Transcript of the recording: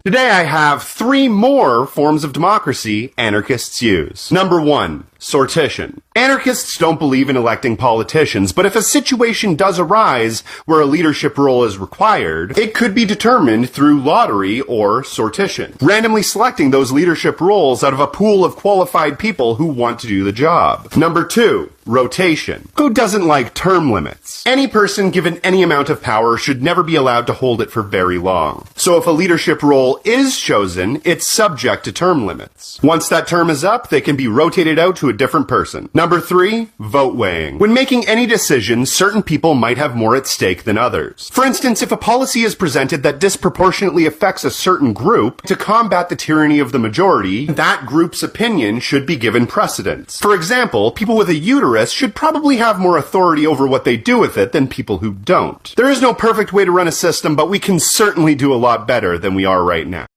Today I have 3 more forms of democracy anarchists use. Number 1. Sortition. Anarchists don't believe in electing politicians, but if a situation does arise where a leadership role is required, it could be determined through lottery or sortition, randomly selecting those leadership roles out of a pool of qualified people who want to do the job. Number 2. Rotation. Who doesn't like term limits? Any person given any amount of power should never be allowed to hold it for very long. So if a leadership role is chosen, it's subject to term limits. Once that term is up, they can be rotated out to a different person. Number 3, vote weighing. When making any decision, certain people might have more at stake than others. For instance, if a policy is presented that disproportionately affects a certain group, to combat the tyranny of the majority, that group's opinion should be given precedence. For example, people with a uterus should probably have more authority over what they do with it than people who don't. There is no perfect way to run a system, but we can certainly do a lot better than we are right now.